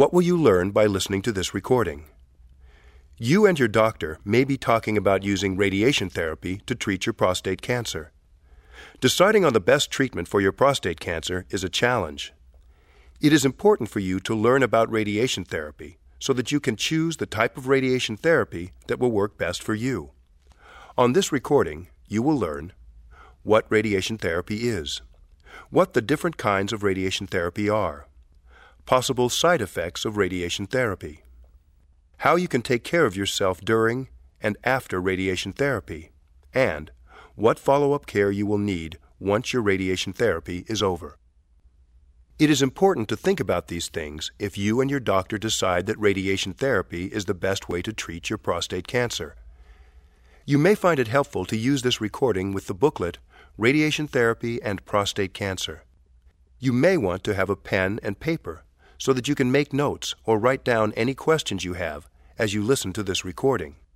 What will you learn by listening to this recording? You and your doctor may be talking about using radiation therapy to treat your prostate cancer. Deciding on the best treatment for your prostate cancer is a challenge. It is important for you to learn about radiation therapy so that you can choose the type of radiation therapy that will work best for you. On this recording, you will learn what radiation therapy is, what the different kinds of radiation therapy are, possible side effects of radiation therapy, how you can take care of yourself during and after radiation therapy, and what follow-up care you will need once your radiation therapy is over. It is important to think about these things if you and your doctor decide that radiation therapy is the best way to treat your prostate cancer. You may find it helpful to use this recording with the booklet, Radiation Therapy and Prostate Cancer. You may want to have a pen and paper so that you can make notes or write down any questions you have as you listen to this recording.